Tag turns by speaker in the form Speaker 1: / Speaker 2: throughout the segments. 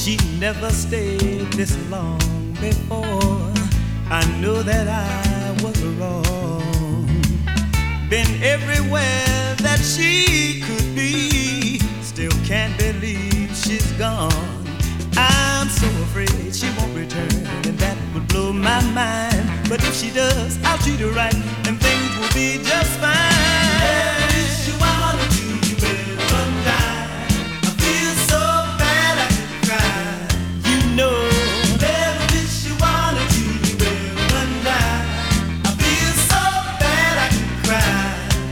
Speaker 1: She never stayed this long before. I know that I was wrong. Been everywhere that she could be. Still can't believe she's gone. I'm so afraid she won't return, and that would blow my mind. But if she does, I'll treat her right, and things will be just fine. If you wanna do, you better run down. I feel so bad I could cry. You know, if you wanna do, you better run down. I feel so bad I could cry.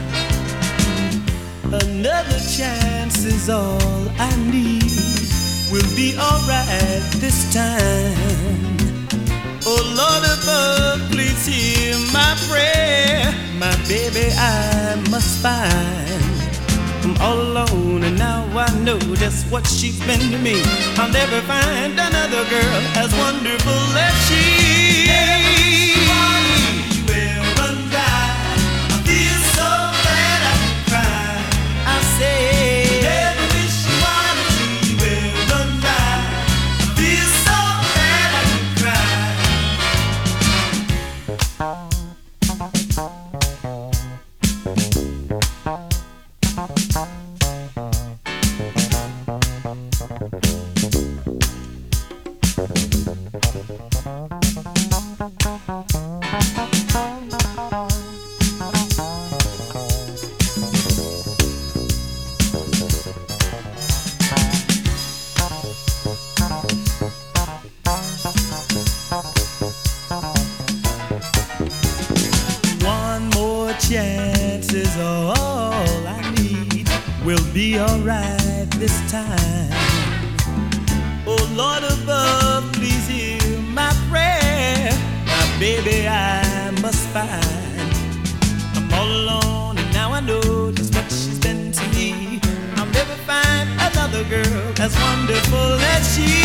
Speaker 1: Another chance is all I need. We'll be alright this time. Oh Lord above, please hear my prayer. My baby I must find. I'm all alone and now I know just what she's been to me. I'll never find another girl as wonderful as she. Chance is all I need. We'll be alright this time. Oh Lord above, please hear my prayer. My baby I must find. I'm all alone and now I know just what she's been to me. I'll never find another girl as wonderful as she.